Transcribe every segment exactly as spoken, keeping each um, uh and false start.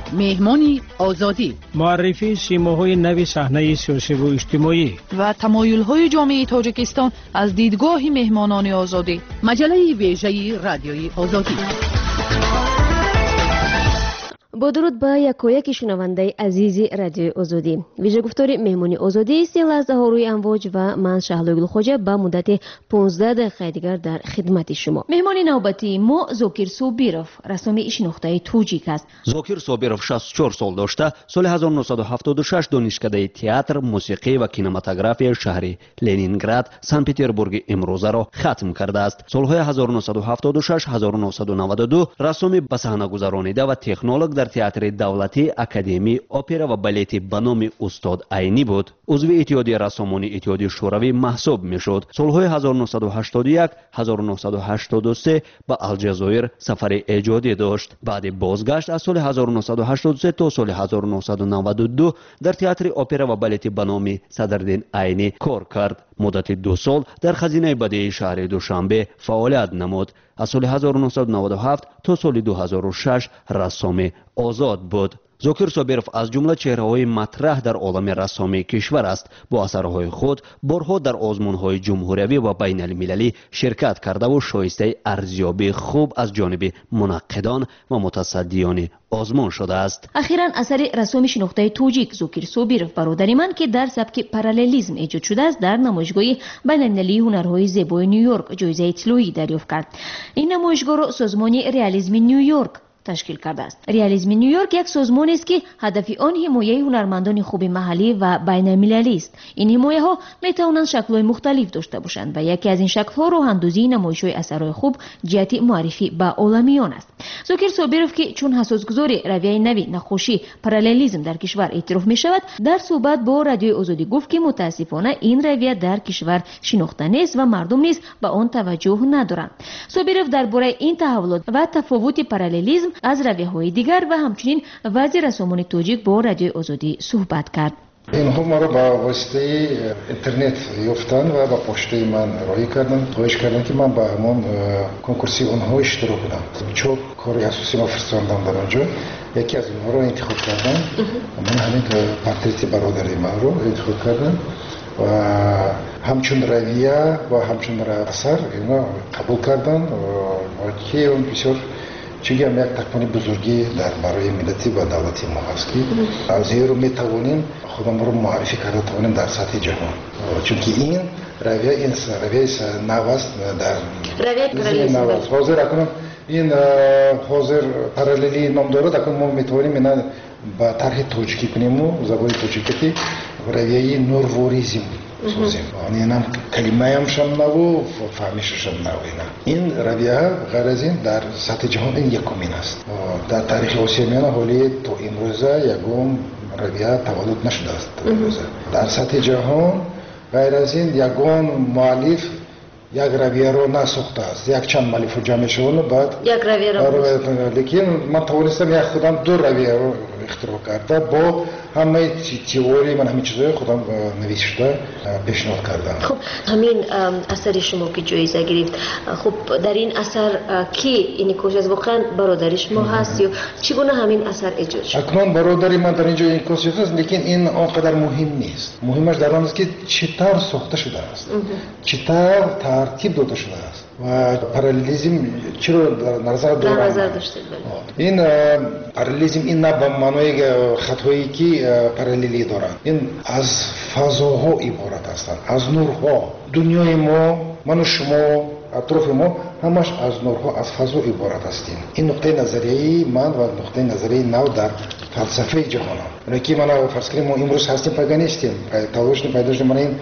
مهمانی آزادی، معرفی سیماهای نوی صحنه سیاسی و اجتماعی و تمایل‌های جامعه تاجیکستان از دیدگاه مهمانان آزادی. مجله ویژه رادیوی آزادی. با درود به یکایک شنونده عزیز رادیوی آزادی. ویژه گفتار مهمانی آزادی سی لحظه ها روی امواج و من شهلوگل خوجه به مدت پانزده دقیقه دیگر در خدمت شما. مهمانی نوبتی ما زوکیر سوبیروف، رسامی شناخته توجیک است. زوکیر سوبیروف شصت و چهار سال داشته. سال هزار و نهصد و هفتاد و شش دانشکده تئاتر، موسیقی و کینماتوگرافی شهر لنینگراد، سن پترزبورگ امروزه را ختم کرده است. سالهای هزار و نهصد و هفتاد و شش هزار و نهصد و نود و دو رسامی به صحنه گذرانیده و تکنولوژ در تئاتر دولتی، اکادمی اپرا و بالت به نام استاد عینی بود. عضو اتحادیه رسامان اتحادیه شوروی محسوب میشد. سالهای هزار و نهصد و هشتاد و یک هزار و نهصد و هشتاد و سه به الجزایر سفر ایجادی داشت. بعد بازگشت از سال هزار و نهصد و هشتاد و سه تا سال هزار و نهصد و نود و دو در تئاتر اپرا و بالت به نام صدرالدین عینی کار کرد. مدت دو سال در خزینه بدیعی شهر دوشنبه فعالیت نمود. از سال هزار و نهصد و نود و هفت تا سال دو هزار و شش رسام آزاد بود. زوکیر سوبیروف از جمله چهره‌های مطرح در عالم رسامی کشور است. با اثرهای خود بارها در آزمون‌های جمهوری و بین المللی شرکت کرده و شایسته ارزیابی خوب از جانب منقدان و متصدیان آزمون شده است. اخیراً اثر رسامی شناخته توجیک زوکیر سوبیروف برادری من که در سبک پارالیلیسم ایجاد شده است در نمایشگاه بین المللی هنرهای زیبای نیویورک جایزه طلایی دریافت کرد. این نمایشگاه را سازمان رئالیسم نیویورک تشکیل کرده است. رئالیسم نیویورک یک سازمانی است که هدف آن حمایت هنرمندان خوب محلی و بین المللی است. این حمایت ها می توانند شکل‌های مختلف داشته باشند و یکی از این شکل‌ها راه‌اندازی نمایش‌های اثرهای خوب جهت معرفی به عالمیان است. زوکیر سوبیروف که چون اساسگذار رویه نوی نقاشی پارالیلیسم در کشور اعتراف می شود، در صحبت با رادیوی آزادی گفت که متاسفانه این رویه در کشور شناخته نیست و مردم نیز به آن توجه ندارند. سوبیروف درباره این تحولات و تفاوت پارالیلیسم از رویه‌های دیگر و همچنین وضع رسامان توجیک با رادیوی آزادی صحبت کرد. اینها ما را با واسطه اینترنت یافتن و با پشته من راهی کردن، خواهش کردن که من با همون کنکورسی اونها اشتراک کنم. چون کاری اساسی ما فرستادم در آنجا، یکی از اونها رو انتخاب کردن. من همین پورتریت برادری من رو انتخاب کردم و همچون رویه و همچون اثر اینا قبول کردن و که اون بسیار چیزی هم یک تکمانی بزرگی در برای ملتی و دولتی ما هست که از این رو می توانیم خودم رو معرفی کرده توانیم در سطح جهان، چون که این رویه این رویه نو است در رویه نو است. حاضر اکنون این حاضر پارالیلی نام دارد، اکنون ما می توانیم اینا با طرح توجیکی کنیم و زبان توجیکی رویه نورواریزم سازیم. این هم کلمه هم شم نو فهمیش شم نو. این رویه غیر از این در سطح جهان این یکمین است. در تاریخ آسیاییان حالی تا امروزه یکم رویه تولد نشده است. در سطح جهان غیر از این یکم مؤلف یک رویه رو نساخته است. یک چند مؤلف رو جمع شدن بعد یک رویه رو لیکن من توانستم یک خودم دو رویه رو اختراع کرده با همه تئوری من همین چیزای خودم نوشته پیشنهاد کردم. خب همین اثر شما که جایزه گرفت، خب در این اثر کی انعکاس از واقعا برادر شما هست یا چگونه همین اثر ایجاد شد؟ اکنون برادری من در اینجا انعکاس هست، لیکن این آنقدر مهم نیست. مهمش در آن است که چطور ساخته شده است، چطور ترتیب داده شده است و پارالیلیسم چرا در نظر داشته. این پارالیلیسم این نه به معنای خطایی که پارالیلی دارند، این از فضاها عبارت هستند، از نورها. دنیای ما، من و شما، اطراف ما همش از نورها، از فضا عبارت هستیم. این نقطه نظریه من و نقطه نظریه نو در فلسفه جهان هم. یکی من فرض کنیم ما امروز هستیم پاگانیستیم، تلاش پیدا شد من این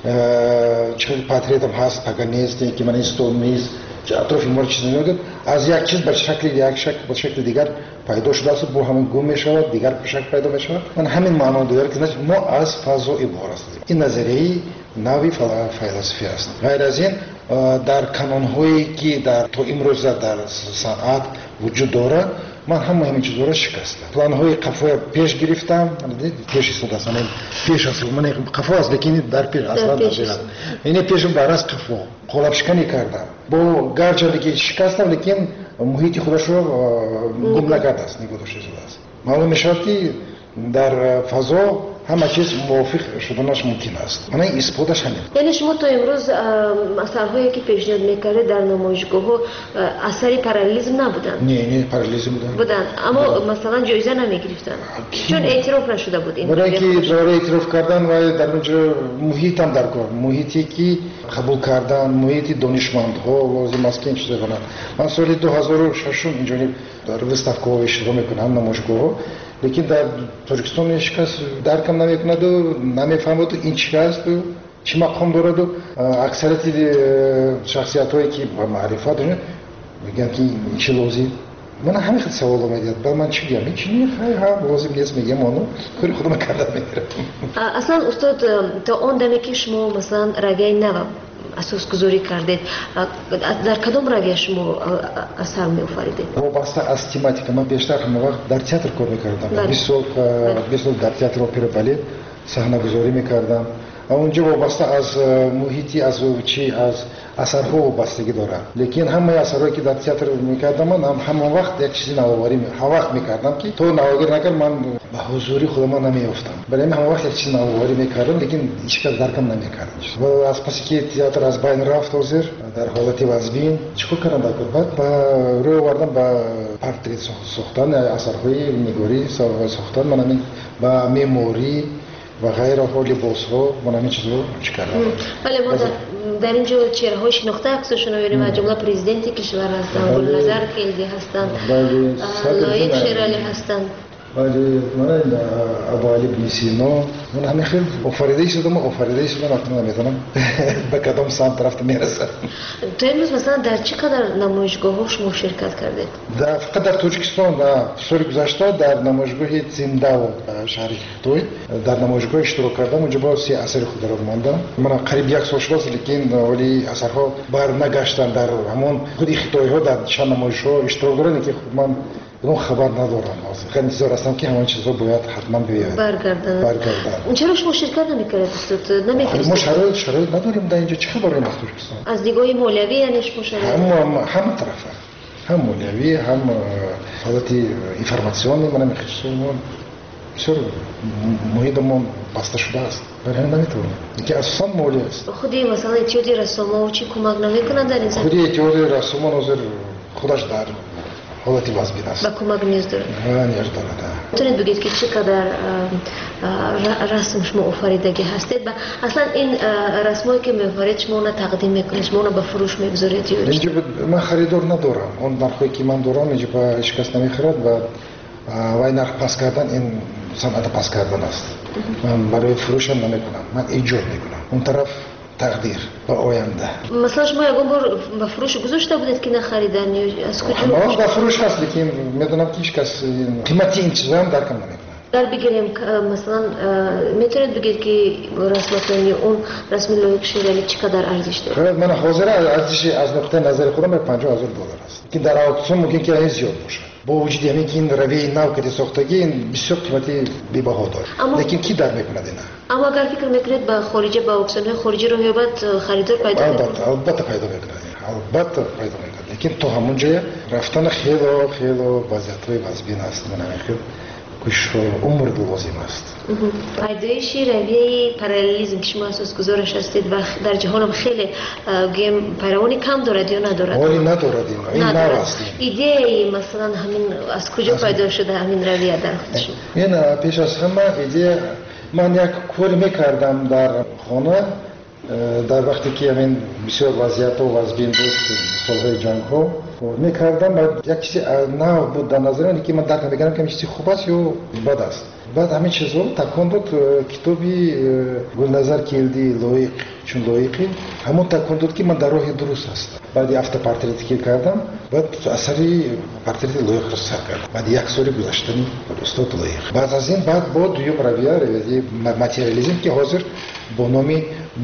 چه پاتریت هم هست پاگانیستی که من این ستونمیز اطراف ما چیزی نمیگه، از یک چیز به شکل یک شکل به شکل دیگر پیدا شده است، با همین گم میشود، دیگر به شکل پیدا میشود. من همین معنا داره که ما از فضا عبارت هستیم. این نظریه نوی فلسفی است. غیر از این در کانون‌هایی که در تو امروز در صنعت وجود داره من هم همین چیزا رو شکستم. پلان‌های قفا پیش گرفتم، پیش است اصلا پیش است من قفا است لیکن در پیش اصلا ندارم. این پیشم برای قفا قلاب شکنی کردم. با گرچه دیگه شکستم لیکن محیط خودش رو گم نکرده است، نگذاشته است. معلوم میشود که در فضا همه چیز موافق شدنش ممکن است. من این اثباتش همین. یعنی شما تا امروز اثرهایی که پیشنهاد میکردید در نمایشگاه‌ها اثری پارالیزم نبودن؟ نه نه پارالیزم بودن. بودن اما مثلا جایزه نمیگرفتن چون اعتراف نشده بود این. برای اینکه برای اعتراف کردن و در اونجا محیط هم در کار، محیطی که قبول کردن، محیط دانشمندها لازم است که این چیزا کنند. من سال دو هزار و شش اینجا در وستافکو اشتراک میکنم نمایشگاه، لیکن در ترکستان هیچ کس درکم نمیکند و نمیفهمد این چی است و چی مقام دارد و اکثریت شخصیت هایی که با معرفت دارن میگن که این چی لازم. من همین خیلی سوال میاد با من چی میگم چی نه ها لازم نیست میگم اونو کاری خودم کردم میگیرم. اصلا استاد تا اون دمی که شما مثلا رگه نو اساس گذاری کردید در کدام رگه شما اثر می آفریدید؟ وابسته از تماتیک من بیشتر همه وقت در تئاتر کار میکردم. بیست سال بیست سال در تئاتر اپرا بالت صحنه گذاری میکردم. اونجا وابسته از محیطی از چی از اثرها وابستگی داره. لیکن همه اثرهایی که در تئاتر میکردم من هم همه وقت یک چیزی نوآوری هر وقت میکردم که تو نوآوری نکرد من به حضوری خودم نمیافتم. برای من همه وقت یک چیز نوآوری میکردم لیکن هیچ کس درکم نمیکرد. و از پس که تئاتر از بین رفت حاضر در حالت وزبین چیکار کردم در بعد با روی آوردم با پورترت ساختن اثرهای نگاری ساختن من همین با مموری و غیر حال لباس ها من همین چیز رو چی کردم. ولی ما در اینجا چهره های شناخته عکسشون رو می‌بینیم. از جمله پرزیدنت کشور هستن، گلنظر خیلدی هستن، لایق شیرالی هستن. ولی من ابو علی بن سینا من همین خیلی آفریده شدم آفریده شدم اصلا نمی‌دونم به کدام سمت رفت میرسه. تو امروز مثلا در چه قدر نمایشگاه‌ها شما شرکت کردید؟ در فقط در ترکستان و سال گذشته در نمایشگاه زنده و شهر خطوی در نمایشگاه اشتراک کردم. اونجا با سی اثر خود را ماندم. من قریب یک سال شد لیکن ولی اثرها بر نگشتن در همون خود خطوی ها در چند نمایشگاه اشتراک دارن که من اون خبر ندارم. خیلی انتظار هستم که همین چیزا باید حتما بیاد برگردن. برگردن. چرا شما شرکت نمی‌کردید استاد؟ نمی‌فرستید؟ ما شرایط شرایط نداریم در اینجا چه خبری از ترکستان؟ از دیدگاه مولوی یعنی شما شرایط هم هم طرفه هم مولوی هم حالت اینفورماسیونی من می‌خواستم بسیار محیطمون بسته شده است. برای همین نمیتونم. اینکه اصلا مولوی است. خودی مثلا اتیادی رسوم و چی کمک نمی‌کنند در این زمینه؟ خودی اتیادی رسوم حاضر خودش در حالتی وزبین است. با کمک نیاز داره. ها نیاز داره. میتونید بگید که چقدر رسم شما آفریدگی هستید و اصلا این رسمایی که می‌آفرید شما اون تقدیم میکنید، شما اون به فروش میگذارید یا اینجا من خریدار ندارم. اون نرخی که من دارم اینجا با هیچ کس نمیخرد و وای نرخ پس کردن این صنعت پس کردن است. من برای فروش هم نمیکنم. من ایجاد میکنم. اون طرف تقدیر با آینده. مثلا شما یکم بار به فروش گذاشته بودید که نخریدن یا از کجا؟ ما به فروش هست لیکن میدونم که هیچ کس قیمتی این چیزا هم درکم نمیکنه. در بگیریم مثلا میتونید بگید که رسم اون رسم لایق شیرالی چقدر ارزش داره؟ من حاضر ارزش از نقطه نظر خودم پنجاه هزار دلار است. که در اکسیون ممکن که این زیاد باشه. با وجود همین که این روی نو که ساختگی این بسیار قیمتی بی‌بها داره. لیکن کی در میکنه اینا؟ اما اگر فکر میکنید با خارجی با اکسیون خارجی رو بعد خریدار پیدا کنید؟ البته البته پیدا میکنه. البته پیدا میکنه. لیکن تو همون جای رفتن خیلی خیلی وضعیت‌های وزبین است. من خیلی کش عمر لازم است. پیدایش رویه پارالیزم که شما اساس گذارش هستید و در جهان هم خیلی گیم پیروانی کم دارد یا ندارد؟ ولی ندارد این این نواست. ایده مثلا همین از کجا پیدا شده همین رویه در خودشون؟ این پیش از همه ایده من یک کار میکردم در خانه در وقتی که همین بسیار وضعیت و وضبین بود سالهای جنگ ها میکردم و یک چیزی نو بود در نظر من که من درک نمیکردم که چیزی خوب است یا بد است. بعد همین چیزا تکان داد کتابی گلنظر کیلدی لایق چون لایقی همون تکان داد که من در راه درست هستم. بعد هفته پورترتی که کردم بعد اثری پورترت لایق رو سر کردم. بعد یک سال گذشتنی استاد لایق. بعد از این بعد با دویم رویه رویه ماتریالیسم که حاضر با نام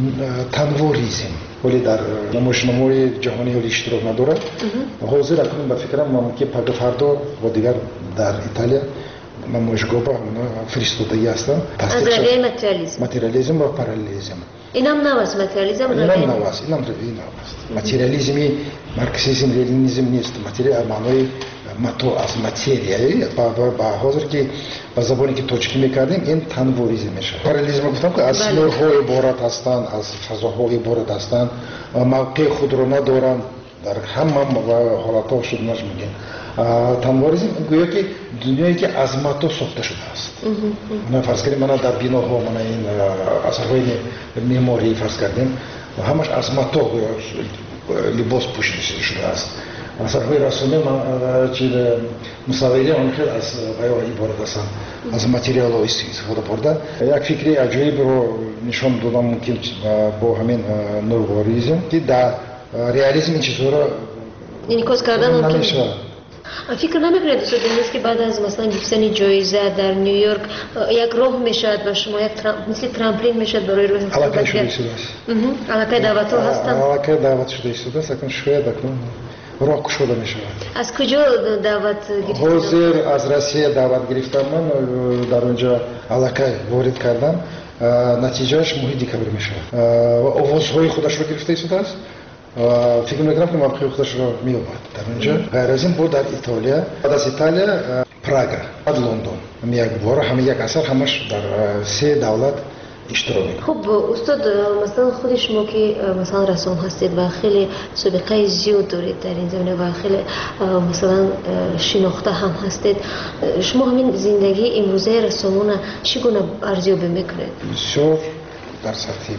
تنوریزم ولی در نمایشنامه‌های جهانی ولی اشتراک نداره. حاضر اکنون به فکرم من که پگاه فردا و دیگر در ایتالیا نمایشگاه با فرستادگی هستم. از رویه ماتریالیسم. ماتریالیسم و پارالیزم. اینم نواست ماتریالیسم. اینم نواست. اینم رویه نواست. ماتریالیسمی марксизм ленинизм نیست материя معنای متو از ماتریایی با حاضر که با زبانی که توجیه میکردیم این تنوریزم میشه پارالیزم گفتم که از نورهای عبارت هستند از فضاهای عبارت هستند موقع خود رو ندارن در همه حالتها شد نش میگیم تنوریزم گویا که دنیایی که از متو ساخته شده است من فرض کردیم من در بیناها من این اثرهای معماری فرض کردیم همش از متو لباس پوشیده شده است اثرهای رسومی چیز مصوری آن خیلی از بیان عبارت هستند از متریال ها استفاده بردن یک فکری عجیب رو نشان دادم ممکن با همین نورواریزم که در ریالیسم این چیزها را انعکاس کردن نمیشه فکر نمیکنید دوست دارید که بعد از مثلا گرفتن جایزه در نیویورک یک راه میشد و شما یک مثل ترامپولین میشد برای روی علاقه شده است علاقه دعوت ها هستن علاقه دعوت شده است اکنون شاید اکنون راه شده میشه از کجا دعوت گرفتید حاضر از روسیه دعوت گرفتم من در اونجا علاقه وارد کردم نتیجهش محیط کبیر میشه آوازهای خودش رو گرفته است فکر میکنم که موقع خودش رو میومد در اونجا غیر از این بود در ایتالیا بعد از ایتالیا پراگا بعد لندن یک بار همه یک اثر همش در سه دولت اشتراک میکنه خب استاد مثلا خود شما که مثلا رسام هستید و خیلی سابقه زیاد دارید در این زمینه و خیلی مثلا شناخته هم هستید شما همین زندگی امروزه رسامون چگونه ارزیابی میکنید بسیار در سطح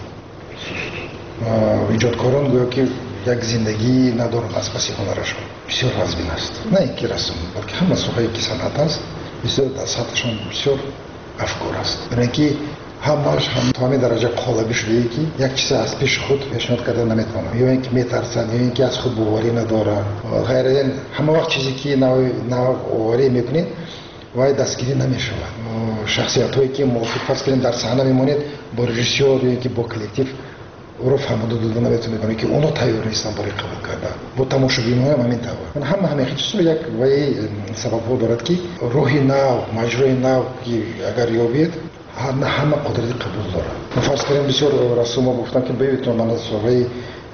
ایجادکاران گویا که یک زندگی ندارن از پس هنرشون بسیار رزمین است نه اینکه رسم بلکه همه سوهایی که صنعت است بسیار در سطحشون بسیار افکار است برای اینکه همش هم تا همین درجه قالبی شده ای که یک چیز از پیش خود پیشنهاد کرده نمیتونن یا اینکه میترسن یا اینکه از خود باوری ندارن غیر از این همه وقت چیزی که نوع باوری میکنید وای دستگیری نمیشود شخصیت هایی که موافق فرض کنید در صحنه میمونید با رژیسور یا که با کلکتیو او رو فهمیده داده نمیتونه کنه که اونو تیار نیستن برای قبول کردن با تماشاگران هم همین طور من هم همه چیز یک وای سبب ها دارد که روحی نو مجرای نو که اگر یابید نه همه قدرت قبول داره من فرض کنیم بسیار رسوم ها گفتن که ببینید من از صحبه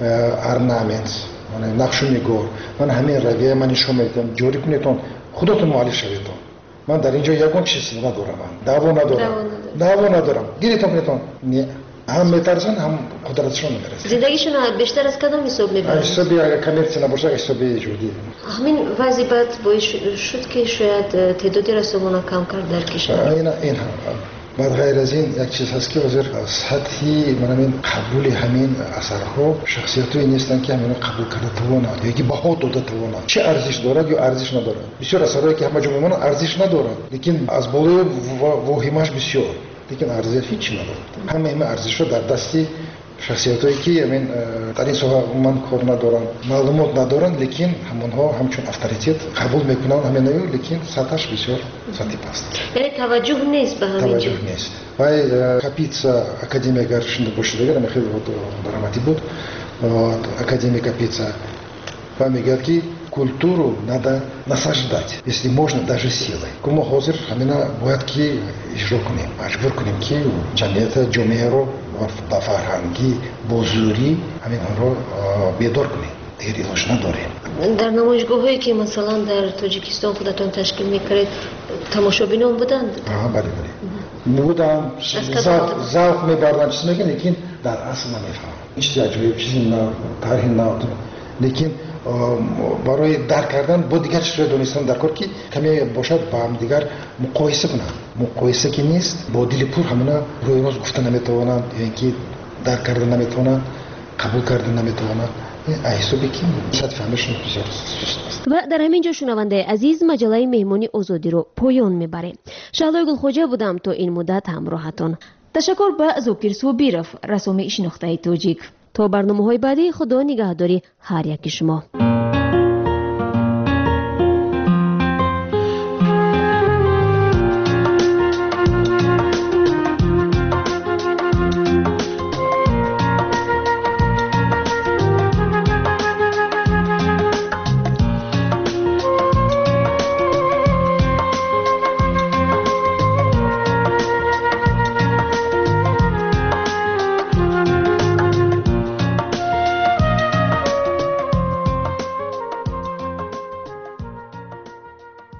ارنامنت من نقشونیگار من همین رویه من نشون میدم جوری کنیتون خودتون معالج شویدون من در اینجا یگون چیز ندارم من دعوا ندارم دعوا ندارم گیریتون کنیتون نه هم میترسن هم قدرتشون نمیرسه زندگیشون بیشتر از کدام حساب میبرن حسابی اگر کامرسی نباشه حسابی جودی همین وضعیت باعث شد که شاید تعداد رسومان کم کرد در کشور این این هم بعد غیر از این یک چیز هست که وزیر سطحی من همین قبول همین اثرها شخصیت‌هایی نیستن که همین قبول کرده توانند یا که بها داده توانند چه ارزش دارد یا ارزش ندارد بسیار اثرهایی که همه جا میمونن ارزش ندارد لیکن از بالای واهمش بسیار لیکن ارزش هیچی ندارد همه این ارزش رو در دستی شخصیت‌هایی که همین در این سوها من کار ندارن معلومات ندارن لیکن همونها همچون اتوریته قبول میکنن همین نیو لیکن سطحش بسیار سطحی پست یعنی توجه نیست به همین توجه نیست وای کاپیتسا академия гаршинда боshida degan خیلی دراماتی بود академия капица вам говорит ки культуру надо насаждать если можно даже силой кому хозир хамина бояд ки ижро кунем маҷбур кунем ки ҷамъияти ҷомеаро ба фарҳангӣ бо зӯрӣ ҳаминҳоро бедор кунем дигар илоҷ надорем در نمایشگاه‌هایی که مثلا در تاجیکستان خودتون تشکیل می‌کردید تماشابینان بودند؟ آها بله بله بودن ذوق می‌بردن چیز میگن لیکن در اصل نمی‌فهمن این چیز عجیبه چیزی نه طرحی نه لیکن برای درک کردن با دیگر چیزهای دونستن در کار که کمی باشد با هم دیگر مقایسه کنند مقایسه که نیست با دل پر همونا روی روز گفتن نمیتوانند یا اینکه درک کردن نمیتوانند قبول کردن نمیتوانند احسابی که شاید فهمشون بسیار سست است و در همین جا شنونده عزیز مجله مهمانی آزادی رو پایان میبره. شهلای گلخوجه بودم تا این مدت همراهتون. تشکر به زوکر صوبیرف رسوم شناخته تاجیک. تا برنامه‌های بعدی خدا نگهداری هر یک شما.